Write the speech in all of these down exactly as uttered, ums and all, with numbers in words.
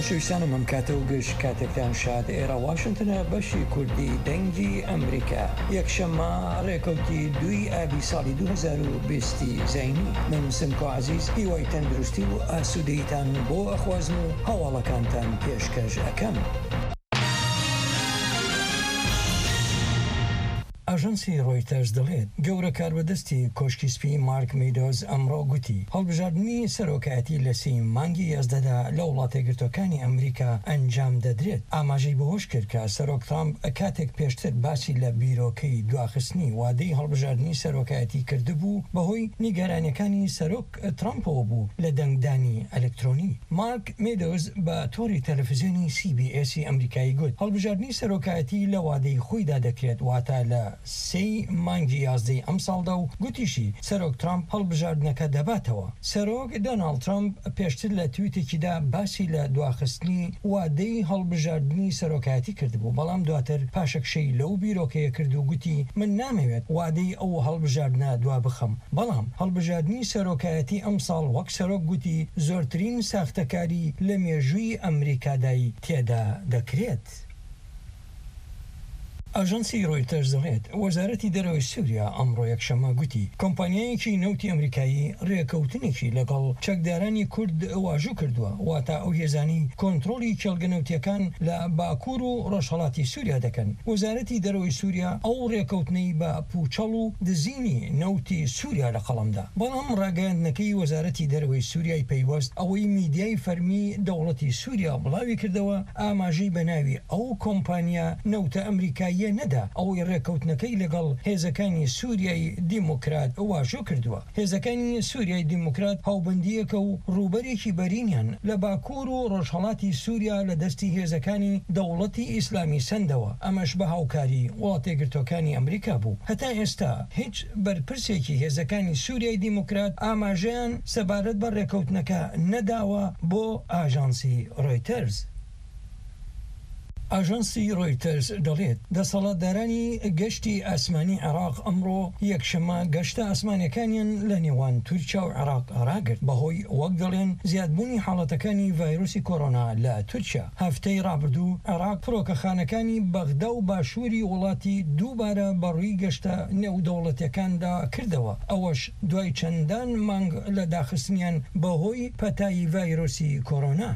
خۆشەویستانم ئەم کاتە و گەشت کاتێکتان شاد ئێرە واشنتنە بەشی کوردی دەنگی ئەمریکا یەکشەممە ڕێکەوتی دوی ئابی ساڵی دوو هەزار و بیست زەینی من سمکۆ عەزیز هیوای تەندروستی و ئاسوودەیتان بۆ ئەخوازم و هەواڵەکانتان پێشکەش ئەکەم. ئاژانسی ڕۆیتەرز دەڵێت گەورە کاربەدەستی کۆشکی سپی مارک میدۆز ئەمڕۆ گوتی هەڵبژاردننی سەرۆکایەتی لە سی مانگی یازدەدا لە وڵاتە گرتوەکانی ئەمریکا ئەنجام دەدرێت. ئاماژەی بەهۆش کرد کە سەرۆک ترامپ کاتێک پێشتر باسی لە بیرۆکەی دواخستنی وادەی هەڵبژاردننی سەرۆکایەتی کردبوو بەهۆی نیگەرانیەکانی سەرۆک ترامپەوە بوو لە دەنگدانی ئەلکترۆنی. مارک میدۆز بە تۆری تەلەڤیزیۆنی سی بی ئێسی ئەمریکایی گوت هەڵبژاردننی سەرۆکایەتی لە وادەی خۆیدا دەکرێت واتە لە سی مانگی یازدەی ئەم ساڵدا و گوتیشی سەرۆک ترامپ هەڵبژاردنەکە دەباتەوە. سەرۆک دۆناڵد ترامپ پێشتر لە تویتێکیدا باسی لە دواخستنی وادەی هەڵبژاردننی سەرۆکایەتی کردبوو بەڵام دواتر پاشەکشەی لەو بیرۆکەیە کرد و گوتی من نامەوێت وادەی ئەو هەڵبژاردنە دوا بخەم بەڵام هەڵبژاردننی سەرۆکایەتی ئەم ساڵ وەک سەرۆک گوتی زۆرترین ساختەکاری لە مێژووی ئەمریکادای تێدا دەکرێت. ئاژانسی ڕۆیتەرز دەڵێت وەزارەتی دەرەوەی سووریا ئەمڕۆ یەکشەممە گوتی کۆمپانیایەکی نەوتی ئەمریکایی ڕێکەوتنێکی لەگەڵ چەکدارانی کورد واژوو کردووە واتە ئەو هێزانی کۆنتڕۆلی کێڵگەنەوتیەکان لە باکوور و ڕۆژهەڵاتی سووریا دەکەن. وەزارەتی دەرەوەی سووریا ئەو ڕێکەوتنەی بە پوچەڵ و دزینی نەوتی سووریا لە قەڵەمدا بەڵام ڕاگەیاندنەکەی وەزارەتی دەرەوەی سووریای پەیوەست ئەوەی میدیای فەرمی دەوڵەتی سووریا بڵاوی کردەوە ئاماژەی بەناوی ئەو کۆمپانیا نەوتە ئەمریکایی نەدا ئەوەی ڕێکەوتنەکەی لەگەڵ هێزەکانی سووریای دیموکرات واژۆ کردووە. هێزەکانی سووریای دیموکرات هاوبەندیەکە و ڕوبەرێکی بەرینیان لە باکوور و ڕۆژهەڵاتی سووریا لە دەستی هێزەکانی دەوڵەتی ئیسلامی سندەوە ئەمەش بە هاوکاری وڵاتە گرتوەکانی ئەمریکا بوو. هەتا ئێستا هیچ بەرپرسێکی هێزەکانی سووریای دیموکرات ئاماژەیان سەبارەت بە ڕێکەوتنەکە نەداوە بۆ ئاژانسی ڕۆیتەرز. ئاژانسی ڕۆیتەرز دەڵێت دەسەڵاتدارانی گەشتی ئاسمانی عێراق ئەمڕۆ یەکشەممە گەشتە ئاسمانیەکانیان لە نێوان تورکیا و عێراق ڕاگرت بەهۆی وەک دەڵێن زیادبوونی حاڵەتەکانی ڤایرۆسی کۆڕۆنا لە تورکیا. هەفتەی ڕابردوو عێراق فڕۆکەخانەکانی بەغدا و باشووری وڵاتی دووبارە بەڕووی گەشتە نێودەوڵەتیەکاندا کردەوە ئەوەش دوای چەندان مانگ لە داخستنیان بەهۆی پەتایی ڤایرۆسی کۆڕۆنا.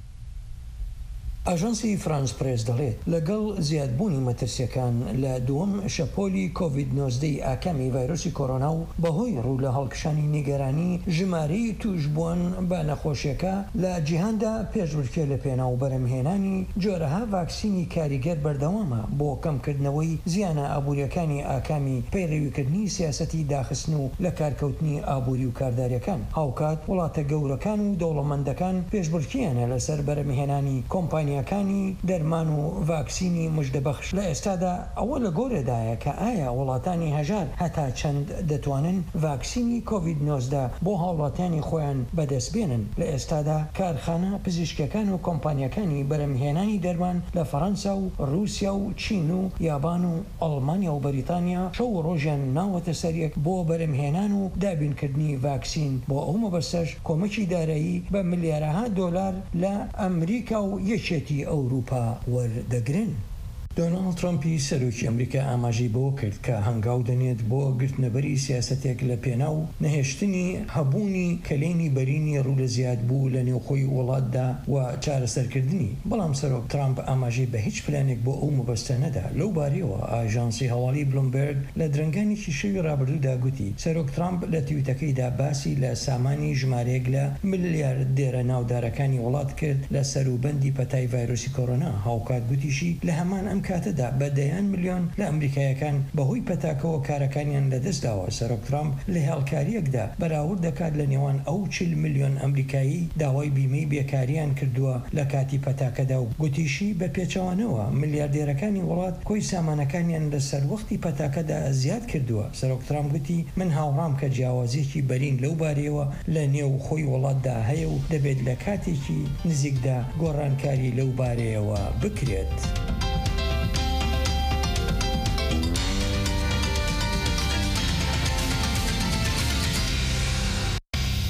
ئاژانسی فرانس پرێس دەڵێت لەگەڵ زیادبوونی مەترسیەکان لە دووەم شەپۆلی کۆڤید نۆزدەی ئاکامی ڤایرۆسی کۆڕۆنا و بەهۆی ڕوو لە هەڵکشانی نیگەرانی ژمارەی توشبوون بە نەخۆشیەکە لە جیهاندا پێشبڕکێ لە پێنا و بەرەمهێنانی جۆرەها ڤاکسینی کاریگەر بەردەوامە بۆ کەمکردنەوەی زیانە ئابوووریەکانی ئاکامی پەیڕێویکردنی سیاسەتی داخستن و لە کارکەوتنی ئابووری و کارداریەکان. هاوکات وڵاتە گەورەکان و دەوڵەمەندەکان پێشبڕکیانە لەسەر بەرەمهێنانی کۆمپانیا ەکانی دەرمان و ڤاکسینی مژدەبەخش. لە ئێستادا ئەوە لە گۆرەدایە کە ئایا وڵاتانی هەژار هەتا چەند دەتوانن ڤاکسینی کۆڤید نۆزدە بۆ هاوڵاتیانی خۆیان بەدەستبێنن. لە ئێستادا کارخانە پزیشکەکان و کۆمپانیەکانی بەرەمهێنانی دەرمان لە فەڕەنسا و رووسیا و چین و یابان و ئەڵمانیا و بەریتانیا شەو ڕۆژیان ناوەتە سەریەک بۆ بەرەمهێنان و دابینکردنی ڤاکسین بۆ ئەو مەبەستەش کۆمەکی دارایی بە ملیارەها دۆلار لە ئەمریکا و یەکێتی ئەوروپا وەردەگرن. دۆناڵد ترامپی سەرۆکی ئەمریکا ئاماژەی بۆ کرد کە هەنگاو دەنێت بۆ گرتنەبەری سیاسەتێک لە پێنا و نەهێشتنی هەبوونی کەلێنی بەرینی ڕوو لە زیاد بوو لە نێوخۆی وڵاتدا و چارەسەرکردنی. بەڵام سەرۆک ترامپ ئاماژەی بە هیچ پلانێک بۆ ئەو مەبەستە نەدا. لەو بارەیەوە ئاژانسی هەواڵی بلومبەرگ لە درنگانێکی شەوی ڕابردوودا گوتی سەرۆک ترامپ لە تویتەکەیدا باسی لە سامانی ژمارەیەک لە ملیاردێرە ناودارەکانی وڵات کرد لە سەروبەندی پەتای ڤایرۆسی کۆڕۆنا. هاوکات گوتیشی لە هەمان ئەم کاتەدا بە دەیان ملیۆن لە ئەمریکایەکان بەهۆی پەتاکەوە کارەکانیان لەدەستداوە. سەرۆک ترامپ لە هێڵکاریەکدا بەراورد دەکات لە نێوان ئەو چل ملیۆن ئەمریکایی داوای بیمەی بێکاریان کردووە لە کاتی پەتاکەدا و گوتیشی بە پێچەوانەوە ملیاردێرەکانی وڵات کۆی سامانەکانیان لە سەروەختی پەتاکەدا زیاد کردووە. سەرۆک ترامپ گوتی من هاوڕام کە جیاوازیەکی بەرین لەو بارەیەوە لە نێو خۆی وڵاتدا هەیە و دەبێت لە کاتێکی نزیکدا گۆڕانکاری لەو بارەیەوە بکرێت.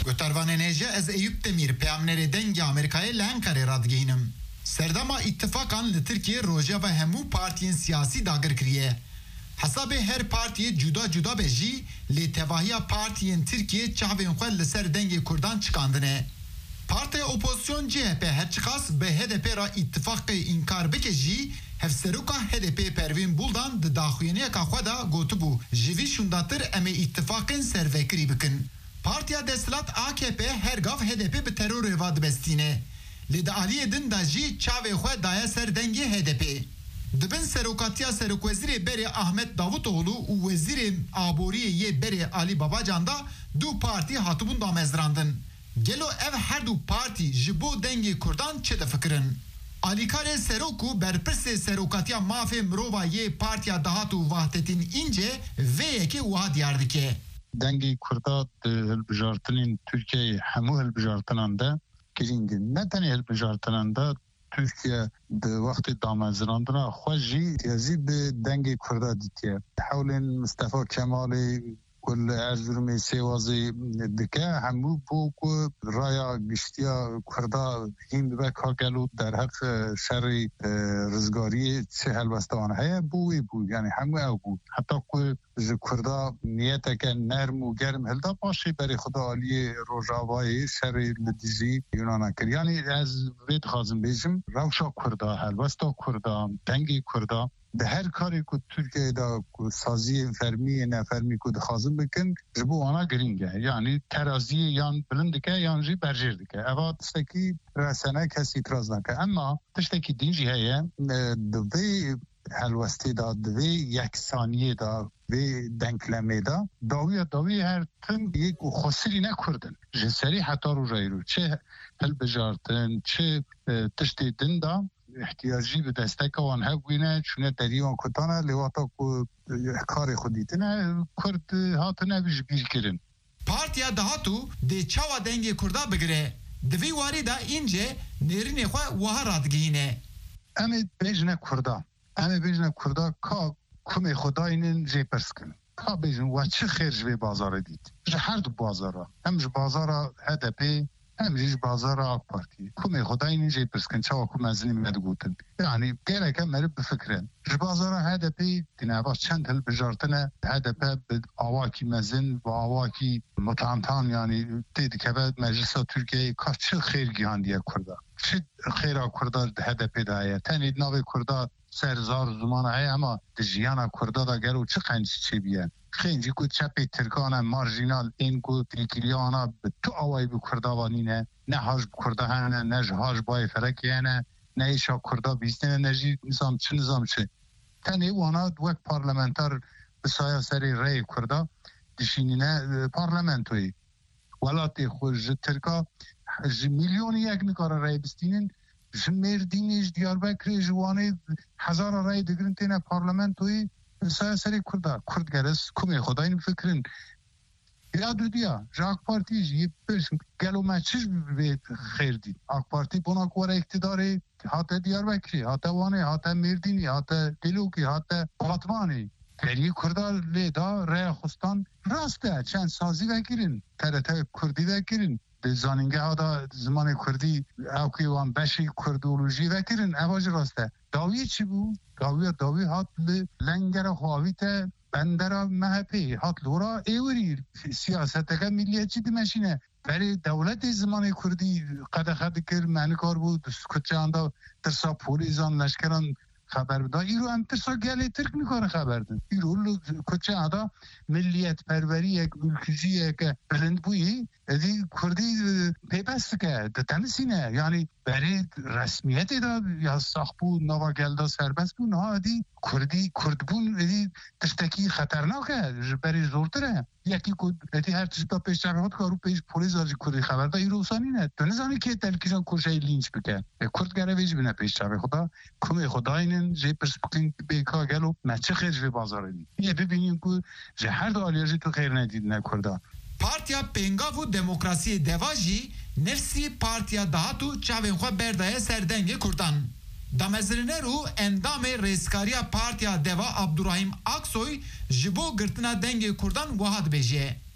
گوتاروان نێژە ez Eyüp Demir peyamnerê dengê Amerîkayê li Enqerê radgihînim. Serdama îttifaqan li Tirkiye rojeva hemû partiyên siyasî dagir kiriye. Hesabê her partiyê cuda cuda be jî lê tevahiya partiyên Tirkiye çavên xwe li ser dengê Kurdan çıkandine. Partiya opozisyon C H P her çıkas be H D P ra îttifaqê inkar bike jî hevseroka H D P Pervin Buldan di daxuyaniyeka xwe da gotibû ji vî şundatir em ê îttifaqên servekirî bikin. Partiya Desthilat A K P her gav H D P bi terorê va dibestîne. Lê di aliyê din da jî çavê xwe daye ser dengê H D P. Dibin serokatiya Serokwezîrê Berê Ahmet Davutoğlu û Wezîrê Aboriyê yê Berê Ali Babacan da du partî hatibûn damezrandin. Gelo ev her du partî ji bo dengê Kurdan çi difikirin? Alîkarê Serok û berpirsê serokatiya mafê mirova yê Partiya Dahat û Vahdetên İnce vê yekê wiha diyar dike. Dengê Kurda di hilbijartinên Tirkiyeyê hemû hilbijartinan de girîngin. Ne tenê hilbijartinan de Türkiye di wextê damezrandina xwe jî tezî bi dengê Kurda dîtiye. Hewlên Mustafa Kemalê kul Erzurumê sêwazê dike hemû bû ku raya giştiya Kurda hîn bibe ka gelo derheq şerê rizgariyê çi helbestan heye bû wê bû yani hemû ew bû. Heta ku ji Kurda niyeteke nerm û germ hilda paşê berê Xuda aliyê Rojavayê şerê li dijî Yunana kir. Yani ez vê dixwazim bêjim rewşa Kurda, helbesta Kurda, dengê Kurda de her karê ku Türkiye'de saziyên fermiyê nefermî ku dixwazin bikin ji bo wana giring e. Yani teraziyê yan bilind dike yan jî berjêr dike. Eva tiştekî resene kes îtiraz nake. Emma tiştekî din jî heye di vê helwestê da di vê yeksaniyê da vê denklemê da dawiya dawî her tim yek û xwesirî ne Kurdin. Ji serî heta rojayî çi hilbijartin çi tiştê din da احتیاجی به دستک وان هبوینه چونه دریوان کتانه لیواتا کو کار خودیتنه کرد هاتنه بیش بیر کرن. Partiya Dahatu de çava dengê Kurda bigire. Divî warî da înce nêrînê xwe wiha radgihîne. Em ê bêjine Kurda. Em ê bêjine Kurda ka kumê Xwedayînin jê pirskin. Ka bêjin we çi xêr ji vê bazarê dît. Ji her du bazara. Hem ji bazara H D P hem jî ji bazara AK Partî. Kumê Xwedayînin jê pirskin çawa ku mezinî me digotin. Yani geleke merib bifikirin. Ji bazara H D P dineva çend hilbijartine H D P bi awakî mezin ve awakî mutantan yani tê dikeve Meclisa Türkiye'yê ka çi xêr gihandiye Kurda. Çi xêra Kurda H D P de heye. Tenê navê Kurda serzar zimana heye ama di jiyana Kurda da gelo çi qencî çêbiye. Xêncî ku çepê Tirkana marjinal ên ku têkiliyana bi tu awayî bi Kurda vanîne ne haj bi Kurda hene ne ji haj bayê ferekê hene ne êşa Kurda bîstine ne jî nizam çi nizam çi. Tenê wana wek parlamenter bi saya serê reyê Kurda dişînîne parlamentoyê. Welatê xwe ji Tirka ji milyonî yek nikare rey bistînin ji Mêrdînê ji Diyarbekirê ji Wanê hezara rey digirin têne parlamentoyê saya serê Kurda. Kurd geres kumê Xwedayîn bifikirin. Ya dudiya ji AK Partî jî pêşin gelo me çi vê xêr dît. AK Partî bona ku were iktidarê hate Diyarbekirê, hate Wanê, hate Mêrdînê, hate Dîlokê, hate Batmanê. Deriyê Kurda lê da reya xwistan rast e çend sazî vekirin. T R T Kurdî vekirin. Di zanîngeha da zimanê Kurdî ewkê wan beşî kurdolojî vekirin. Eva jî rast e. Dawiyê çi bû? Dawiya dawî hat li lengera xwavî te bendera M H P hat lora êwirî siyaseteke milliyetçî dimeşîne. Berê dewletê zimanê Kurdî qedexe dikir menikar bû kutçeyan da tirsa polîzan leşkeran xeber bida. Îro em tirsa gelê Tirk nikarin xeber din. Îro li kutçeyan da milliyetperweriyek, ülküciyek bilind bûyî edî Kurdî pêbest dike, ditenisîne. Yani berê resmiyetê da ya sax bû nava gelda serbest bû niha edî Kurdî Kurdbûn edî tiştekî xeternak e ji berê zortir e. Yekî ku edî her tişta pêşçavê xwe dikar û pêş polîsa jî Kurdî xeber da îro sanîne. Tu nizanî kê telkîjan kurşeyê lînç bike. Kurd gere vê jî bine pêşçavê xwe da kumê Xwedayînin jê pirs bikin bêka gelo me çi xêr ji vê bazarê dît. Yê bibînin ku ji her du aliyê jî tu xêr nedîdine Kurda. Partiya Pengav û Demokrasiyê Deva jî nefsî Partiya Dahatu çavên xwe berdaye ser dengê Kurdan. Damezriner û endamê rêzkariya Partiya Deva Abdurrahîm Aksoy ji bo girtina dengê Kurdan wiha dibêje.